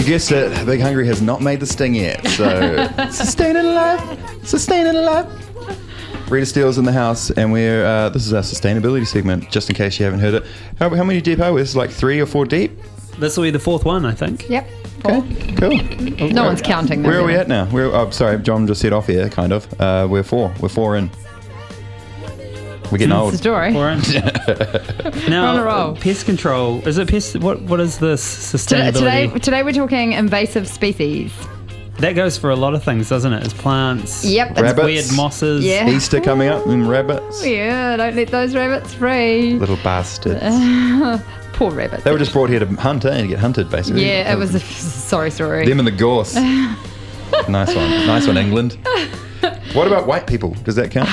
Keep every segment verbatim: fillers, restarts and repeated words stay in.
guessed it, Big Hungry has not made the sting yet. So, sustain it alive, sustain it alive. Rita Steele's in the house, and we're uh, this is our sustainability segment, just in case you haven't heard it. How, how many deep are we? It's like three or four deep? This will be the fourth one, I think. Yep. Okay, cool. No one's counting. Where are we at now? We're, oh, sorry, John just said off here, kind of. Uh, we're four. We're four in. We're getting That's old. the story. Four in. Now, on a roll. pest control. Is it pest? What What is this Today, sustainability? today, today we're talking invasive species. That goes for a lot of things, doesn't it? It's plants. Yep. It's Rabbits. weird mosses. Yeah. Easter coming up, and rabbits. Yeah, don't let those rabbits free. Little bastards. Poor rabbits. They were just brought here to hunt, eh? To get hunted, basically. Yeah, it was a sorry story. Them and the gorse. Nice one. Nice one, England. What about white people? Does that count?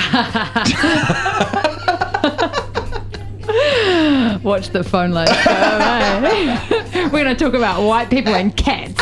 Watch the phone line. We're going to talk about white people and cats.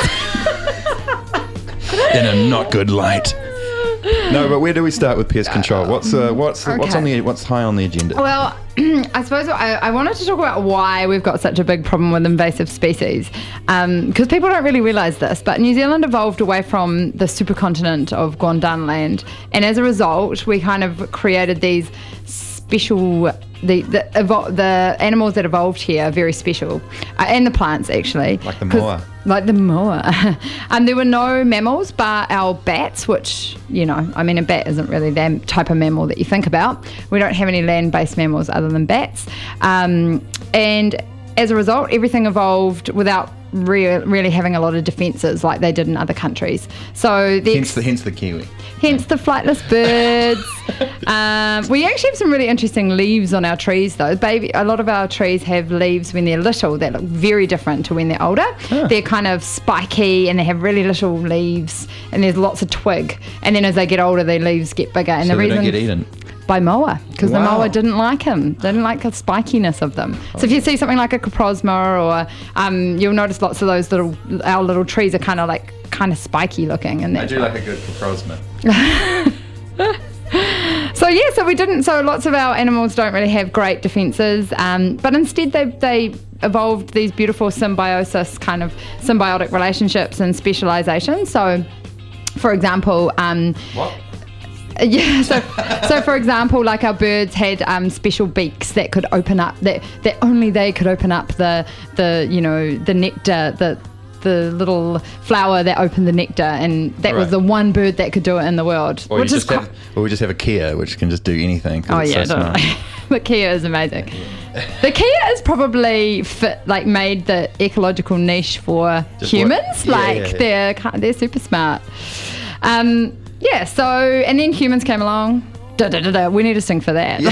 In a not good light. No, but where do we start with pest control? What's uh, what's what's Okay. on the what's high on the agenda? Well, I suppose I, I wanted to talk about why we've got such a big problem with invasive species, because people don't really realise this, but New Zealand evolved away from the supercontinent of Gondwanaland, and as a result, we kind of created these special. The the, evol- the animals that evolved here are very special, uh, and the plants actually. Like the 'Cause- moa. Like the moa. And there were no mammals but our bats, which, you know, I mean, a bat isn't really the type of mammal that you think about. We don't have any land-based mammals other than bats. Um, and as a result, everything evolved without re- really having a lot of defences like they did in other countries. So the Hence the hence the kiwi. Hence the flightless birds. um, we actually have some really interesting leaves on our trees, though. Baby, a lot of our trees have leaves when they're little that look very different to when they're older. Huh. They're kind of spiky and they have really little leaves, and there's lots of twig. And then as they get older, their leaves get bigger. And So the they reason don't get eaten. by moa, because Wow. the moa didn't like him. They didn't like the spikiness of them. So if you see something like a coprosma, or um, you'll notice lots of those little, our little trees are kind of like kind of spiky looking. And I that's do why. like a good coprosma. So yeah, so we didn't. So lots of our animals don't really have great defences, um, but instead they they evolved these beautiful symbiosis, kind of symbiotic relationships and specialisation. So, for example, um, What? yeah. So, so for example, like our birds had um, special beaks that could open up that that only they could open up the the you know the nectar the. the little flower that opened the nectar, and that was Right. the one bird that could do it in the world. Or, you which is just have, or we just have a Kia, which can just do anything. 'cause Oh it's yeah, so smart. no. The Kia is amazing. The Kia is probably fit, like made the ecological niche for Just humans. what- yeah, like yeah, yeah. they're ki- they're super smart. Um, yeah. So and then humans came along. Da, da, da, da. We need to sing for that.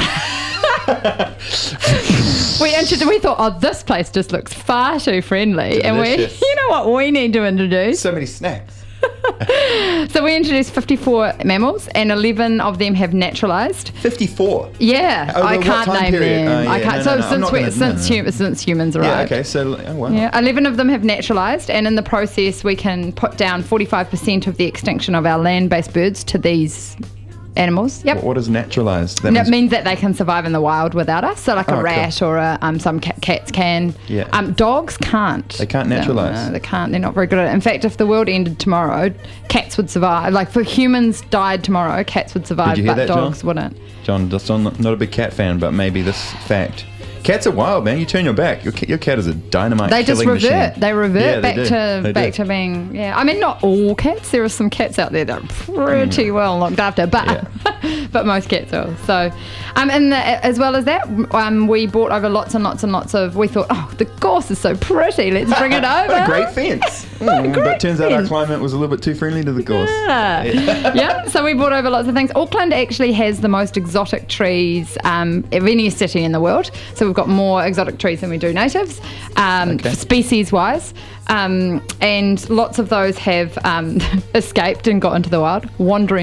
we introduced, we thought, oh, this place just looks far too friendly, and we, Delicious. you know what we need to introduce. So many snacks. So we introduced fifty-four mammals, and eleven of them have naturalised. fifty-four. Yeah, Over I what can't time name period? them. Oh, I yeah, can't. no, so no, no, I'm since not we, gonna- since no, no. hum- since humans Yeah, arrived. okay, so, oh, wow. Yeah, eleven of them have naturalised, and in the process, we can put down forty-five percent of the extinction of our land-based birds to these animals. Yep. What, what is naturalised? That And it means- means that they can survive in the wild without us. So, like Oh, a cool. rat or a, um, some cat, cats can. Yeah. Um, dogs can't. They can't No, naturalise. No, they can't. They're not very good at it. In fact, if the world ended tomorrow, cats would survive. Like, if humans died tomorrow, cats would survive, Did you hear but that, John? dogs wouldn't. John, just on, not a big cat fan, but maybe this fact. Cats are wild, man. You turn your back. Your, ca- your cat is a dynamite They just killing revert. machine. They revert Yeah, they back do. to They back do. to being. Yeah, I mean, not all cats. There are some cats out there that are pretty Mm. well looked after, but but most cats are. So, um, and the, as well as that, um, we brought over lots and lots and lots of. We thought, oh, the gorse is so pretty. Let's bring it over. What a great fence. What a Mm, great but turns out our fence. climate was a little bit too friendly to the gorse. Yeah. yeah. So we brought over lots of things. Auckland actually has the most exotic trees um, of any city in the world. So we've got more exotic trees than we do natives, um, Okay. species-wise. Um, and lots of those have um, escaped and got into the wild, wandering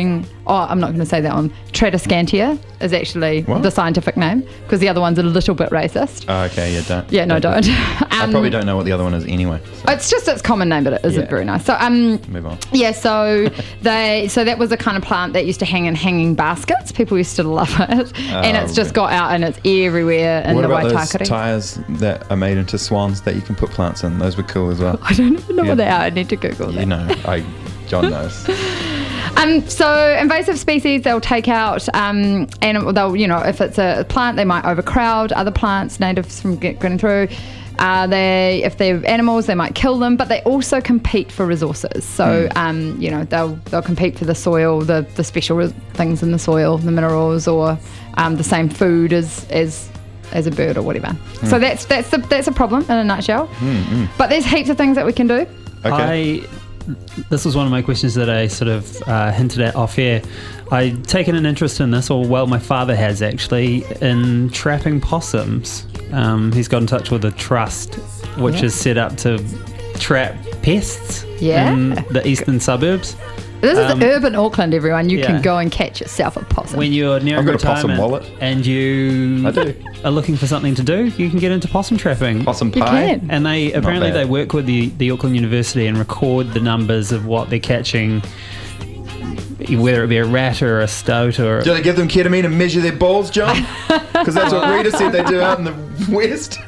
oh, I'm not going to say that one. Tradescantia is actually What? the scientific name because the other one's a little bit racist. Oh, okay, yeah, don't. Yeah, no, don't. I Um, probably don't know what the other one is anyway. So It's just its common name, but it isn't Yeah. very nice. So, um, move on. yeah, so they, so that was a kind of plant that used to hang in hanging baskets. People used to love it, and it's just okay. got out and it's everywhere in What the about those Waitakere. tyres that are made into swans that you can put plants in? Those were cool as well. I don't even know Yeah. what they are. I need to Google You that. know, I John knows. Um, so invasive species, they'll take out, um, and they'll, you know, if it's a plant, they might overcrowd other plants, natives from get, getting through. Uh, they, if they're animals, they might kill them, but they also compete for resources. So, um, you know, they'll they'll compete for the soil, the the special res- things in the soil, the minerals, or um, the same food as as as a bird or whatever. So that's that's the, that's a problem in a nutshell. But there's heaps of things that we can do. Okay. I this was one of my questions that I sort of uh, hinted at off air. I've taken an interest in this, or well, my father has actually, in trapping possums. Um, he's got in touch with a trust which Yeah. is set up to trap pests Yeah. in the eastern suburbs. This Um, is urban Auckland, everyone. You yeah. can go and catch yourself a possum. When you're near I've got a possum retirement wallet. and you I do. are looking for something to do, you can get into possum trapping. Possum You pie. can. And they apparently bad. they work with the, the Auckland University and record the numbers of what they're catching, whether it be a rat or a stoat or. Do they give them ketamine and measure their balls, John? Because that's what Rita said they do out in the west.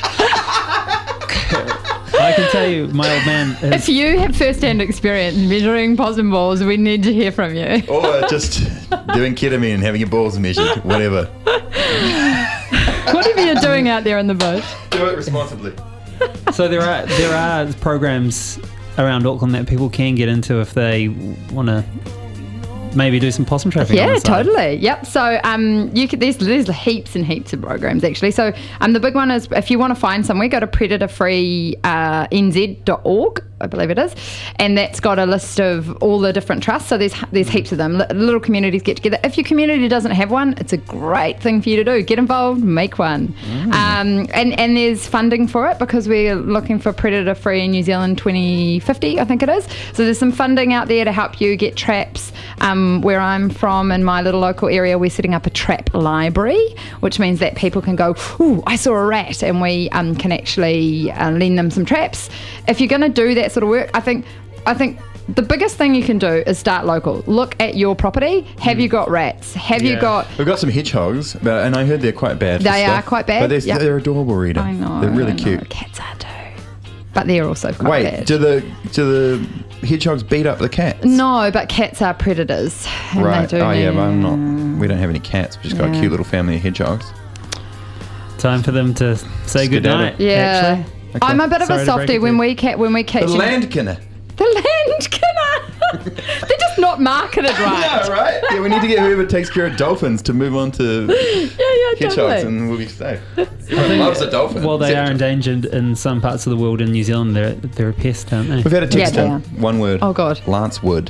I can tell you, my old man If is. you have first-hand experience measuring possum balls, we need to hear from you. Or just doing ketamine and having your balls measured, whatever. Whatever you're doing out there in the bush. Do it responsibly. So there are there are programs around Auckland that people can get into if they want to maybe do some possum trapping. on Yeah, the side. totally. Yep. So um, you could, there's there's heaps and heaps of programs actually. So um, the big one is if you want to find somewhere, go to predator free n z dot org, I believe it is, and that's got a list of all the different trusts. So there's there's heaps of them. L- little communities get together. If your community doesn't have one, it's a great thing for you to do. Get involved, make one, um, and and there's funding for it because we're looking for predator free in New Zealand twenty fifty, I think it is. So there's some funding out there to help you get traps. Um, where I'm from in my little local area, we're setting up a trap library, which means that people can go, ooh, I saw a rat, and we um, can actually uh, lend them some traps. If you're going to do that sort of work, I think, I think the biggest thing you can do is start local. Look at your property. Have you got rats? Have you Yeah. got? We've got some hedgehogs, but, and I heard they're quite bad. for They are stuff. quite bad, But they're, yeah. they're adorable, Rita. I know. They're really I know. cute. Cats are too, but they're also quite Wait, bad. do the do the hedgehogs beat up the cats? No, but cats are predators. And Right. They do Oh yeah, but I'm need- not. We don't have any cats. We just got a Yeah. cute little family of hedgehogs. Time for them to say Skedaddle. goodnight. Yeah. Actually. I'm a bit of Sorry a to break softie it when to we ca- when we catch The them- landkinner. The landkinner. They're just not marketed right. Yeah, right. Yeah, we need to get whoever takes care of dolphins to move on to Yeah, yeah, hedgehogs, totally. and we'll be safe. Everyone loves a dolphin. Well, they except are John. endangered in some parts of the world. In New Zealand, they're they're a pest, aren't they? We've had a text Yeah, they in. are. One word. Oh, God. Lance Wood.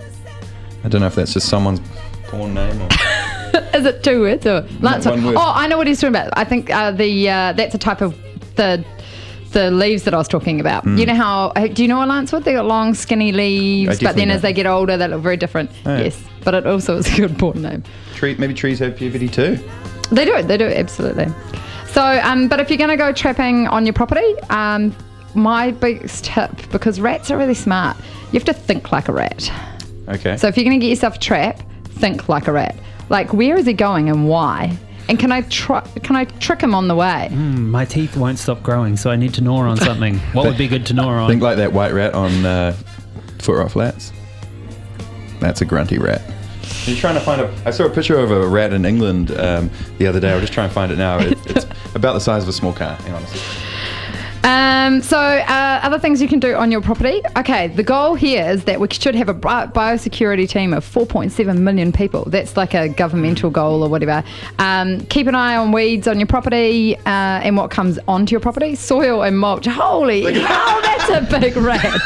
I don't know if that's just someone's porn name or. Is it two words or Lance? one word. Oh, I know what he's talking about. I think uh, the uh, that's a type of the the leaves that I was talking about. You know how? uh, Do you know a lancewood? They got long, skinny leaves, I but definitely then as know. they get older, they look very different. Oh, yeah. Yes, but it also is a good porn name. Tree, maybe trees have puberty too. They do. They do absolutely. So, um, but if you're going to go trapping on your property, um, my biggest tip, because rats are really smart, you have to think like a rat. Okay. So if you're going to get yourself a trap, think like a rat. Like, where is he going and why? And can I try? Can I trick him on the way? Mm, my teeth won't stop growing, so I need to gnaw on something. What would be good to gnaw on? Think like that white rat on uh, Foot Rot Flats. That's a grunty rat. You're trying to find a. I saw a picture of a rat in England um, the other day. I'll just try and find it now. It, it's about the size of a small car. Hang on a second. Um, so uh, other things you can do on your property. Okay, the goal here is that we should have a bi- biosecurity team of four point seven million people. That's like a governmental goal or whatever. Um, keep an eye on weeds on your property uh, and what comes onto your property. Soil and mulch. Holy hell, that's a big rat.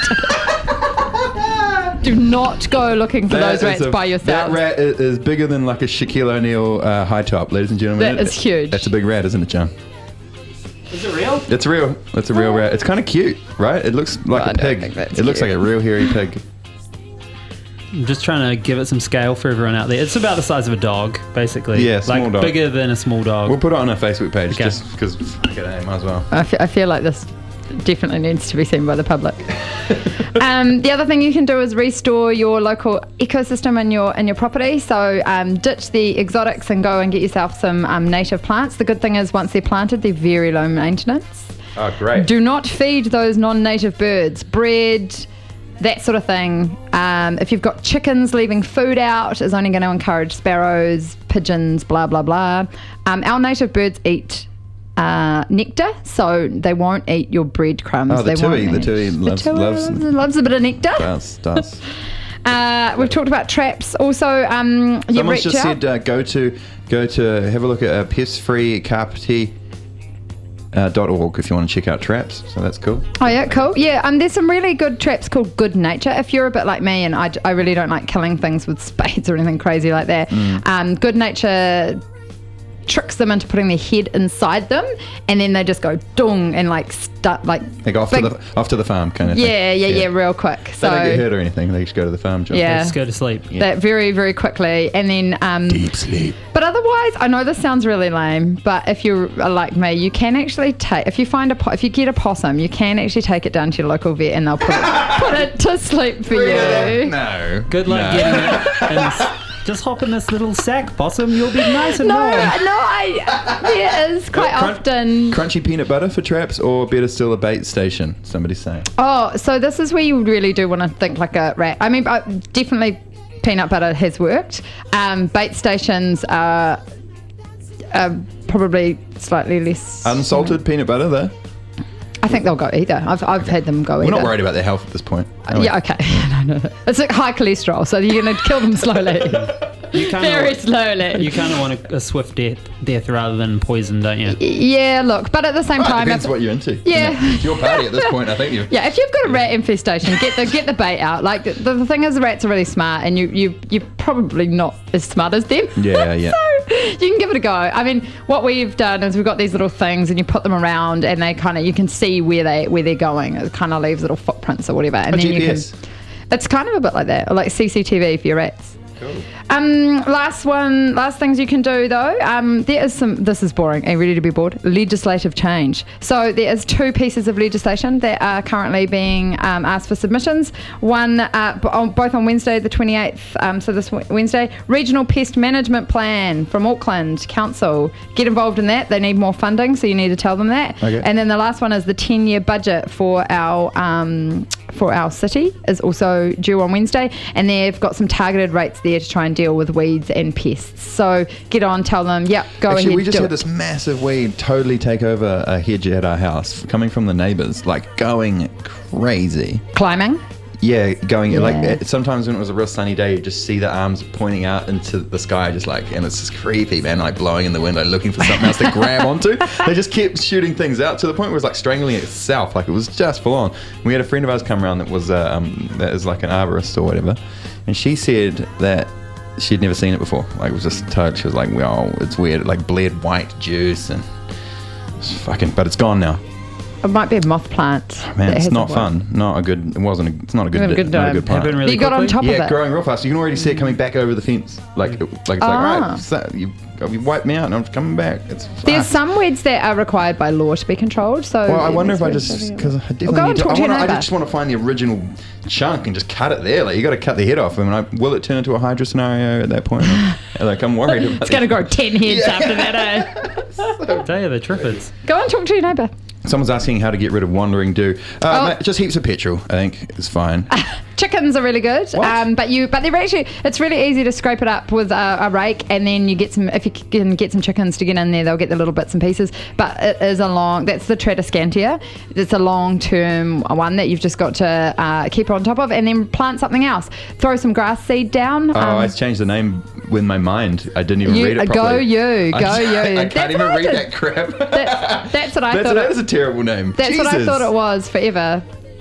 Do not go looking for That those is rats a- by yourself. That rat is, is bigger than like a Shaquille O'Neal uh, high top, ladies and gentlemen. That is huge. That's a big rat, isn't it, John? Is it real? It's real. It's a real rat. It's kind of cute, right? It looks like I a don't pig. think that's It looks cute. like a real hairy pig. I'm just trying to give it some scale for everyone out there. It's about the size of a dog, basically. Yeah, small like dog. bigger than a small dog. We'll put it on our Facebook page Okay. just because, okay, might as well. I fe- I feel like this definitely needs to be seen by the public. um, the other thing you can do is restore your local ecosystem in your in your property. So um, ditch the exotics and go and get yourself some um, native plants. The good thing is once they're planted, they're very low maintenance. Oh, great. Do not feed those non-native birds bread, that sort of thing. Um, if you've got chickens, leaving food out is only going to encourage sparrows, pigeons, blah blah blah. Um, our native birds eat uh, nectar, so they won't eat your breadcrumbs. Oh, the they tui, won't the eat- tui the loves- tui loves- loves, loves a bit of nectar. Does, does. Uh, we've talked about traps. Also, um, you Someone's reach just out. said uh, go to go to have a look at uh, pest free carpety dot org if you want to check out traps. So that's cool. Oh yeah, cool. Yeah, um, there's some really good traps called Good Nature. If you're a bit like me, and I, I really don't like killing things with spades or anything crazy like that, Mm. um, Good Nature tricks them into putting their head inside them, and then they just go dung and like start like Like off big- to the off to the farm kind of thing. yeah, yeah, yeah, real quick. They So don't get hurt or anything. They just go to the farm. John. Yeah. Just go to sleep. that very, very quickly, and then um, Deep sleep. But otherwise, I know this sounds really lame, but if you're like me, you can actually take, if you find a, po- if you get a possum, you can actually take it down to your local vet and they'll put it, put it to sleep for you. No. Good luck no. getting it. And s- just hop in this little sack, possum. You'll be nice and No, warm. no, I, there is quite Crun- often. Crunchy peanut butter for traps, or better still, a bait station. Somebody's saying. Oh, so this is where you really do want to think like a rat. I mean, uh, definitely peanut butter has worked. Um, bait stations are, are probably slightly less. Unsalted peanut butter, though. I think they'll go either. I've, I've had them go We're either. not worried about their health at this point. are we? Yeah, okay. no, no, no. It's like high cholesterol, so you're going to kill them slowly. You kind Very of slowly. you kind of want a, a swift death, death rather than poison, don't you? Yeah, look, but at the same Well, it time, depends if, what you're into. Yeah. You know, it's your party at this point. I think you. yeah, if you've got a rat infestation, get the get the bait out. Like the, the thing is, the rats are really smart, and you you you're probably not as smart as them. Yeah, yeah. So you can give it a go. I mean, what we've done is we've got these little things, and you put them around, and they kind of you can see where they where they're going. It kind of leaves little footprints or whatever, and A then G P you S. can. It's kind of a bit like that, or like C C T V for your rats. Cool. Um, last one, last things you can do though. Um, there is some. This is boring. Are you ready to be bored? Legislative change. So there is two pieces of legislation that are currently being um, asked for submissions. One, uh, b- on, both on Wednesday, the twenty-eighth. Um, so this w- Wednesday, regional pest management plan from Auckland Council. Get involved in that. They need more funding, so you need to tell them that. Okay. And then the last one is the ten-year budget for our um, for our city is also due on Wednesday, and they've got some targeted rates there to try and deal with weeds and pests. So get on, tell them, yep, go Actually, ahead. we just do had it. this massive weed totally take over a hedge at our house, coming from the neighbours, like going crazy. Climbing. Yeah, going Yeah. like it- sometimes when it was a real sunny day, you just see the arms pointing out into the sky, just like, and it's just creepy, man, like blowing in the window, looking for something else to grab onto. They just kept shooting things out to the point where it was like strangling itself, like it was just full on. We had a friend of ours come around that was uh, um, that is like an arborist or whatever, and she said that she'd never seen it before. Like it was just totally, she was like, wow, it's weird, like bled white juice and it's fucking, but it's gone now. It might be a moth plant. Man, that it's hasn't not worked. fun. Not a good. It wasn't. A, it's not a good. Not a good not a time. good plant. Happened really You got on quickly? top of Yeah, it. growing real fast. You can already see it coming back over the fence. Like, it, like it's Ah. like, right, so you, you wiped me out and I'm coming back. It's There's fuck. some weeds that are required by law to be controlled. So Well, I yeah, wonder if that's I where just it's because I Well, definitely go need and to. talk I, to your wanna, I neighbour. just want to find the original chunk and just cut it there. Like you got to cut the head off. I mean, I, will it turn into a Hydra scenario at that point? like I'm worried about. It's going to grow ten heads Yeah. after that, eh? Tell you the triffids. Go and talk to your neighbour. Someone's asking how to get rid of wandering dew. Uh, Oh. mate, just heaps of petrol. I think it's fine. Chickens are really good, What? um, but you but they're actually it's really easy to scrape it up with a, a rake, and then you get some if you can get some chickens to get in there, they'll get the little bits and pieces. But it is a long that's the Tradescantia. It's a long term one that you've just got to uh, keep on top of, and then plant something else. Throw some grass seed down. Oh, um, I changed the name with my mind. I didn't even You- read it go properly. you, I, go I, you. I can't That's even what I read did. that crap. that, that's what I That's, thought. that It, is a terrible name. that's Jesus. what I thought it was forever.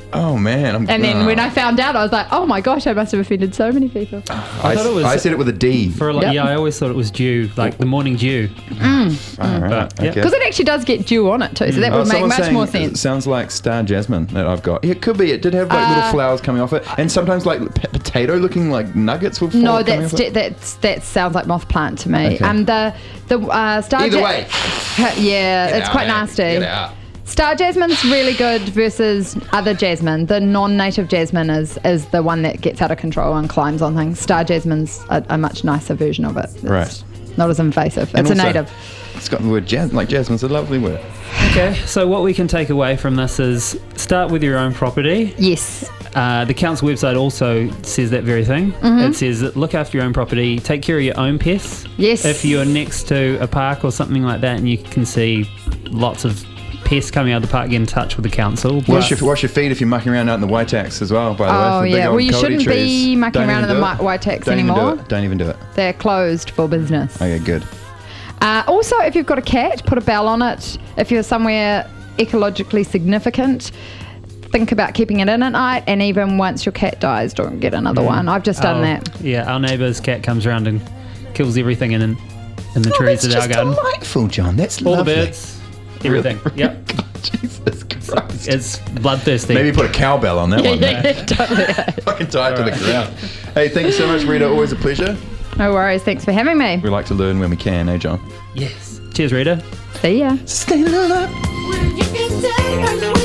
Oh man! I'm, And then uh, when I found out, I was like, oh my gosh, I must have offended so many people. I, thought it was- I said it with a D. For a lot, Yep. yeah, I always thought it was dew, like the morning dew. All right, But, yeah. okay. Because it actually does get dew on it too, so that Oh, would make someone's much saying more It sense. sounds like star jasmine that I've got. Yeah, it could be. It did have like little Uh, flowers coming off it, and sometimes like p- potato-looking like nuggets will fall. No, coming that's off it. that's that sounds like moth plant to me. Okay. Um, the the uh, star. Either ja- way. yeah, Get it's out, quite eh? nasty. Get out. Star jasmine's really good versus other jasmine. The non-native jasmine is is the one that gets out of control and climbs on things. Star jasmine's a, a much nicer version of it. It's Right. Not as invasive. It's And a also, native. It's got the word jasmine. Like jasmine's a lovely word. Okay, so what we can take away from this is start with your own property. Yes. Uh, the council website also says that very thing. It says that look after your own property, take care of your own pests. Yes. If you're next to a park or something like that and you can see lots of pests coming out of the park, get in touch with the council. Wash But- your, wash your feet if you're mucking around out in the Waitax as well, by the way. Oh for big yeah. old Well, you Cody shouldn't trees. be mucking Don't around in even the do it. Wa- Waitax Don't anymore. Even do it. Don't even do it. They're closed for business. Okay, good. Uh, also, if you've got a cat, put a bell on it. If you're somewhere ecologically significant, think about keeping it in at night. And even once your cat dies, don't get another one. I've just done Oh, that. Yeah, our neighbour's cat comes around and kills everything in, in the Oh, trees that's at our just garden. delightful, John. That's All lovely. the birds, everything. Yep. Jesus Christ. It's bloodthirsty. Maybe put a cowbell on that one. Yeah, mate. yeah, totally. Fucking tie it to the ground. Hey, thank you so much, Rita. Always a pleasure. No worries. Thanks for having me. We like to learn when we can, eh, John? Yes. Cheers, Rita. See ya. Stay alive. Will you be there?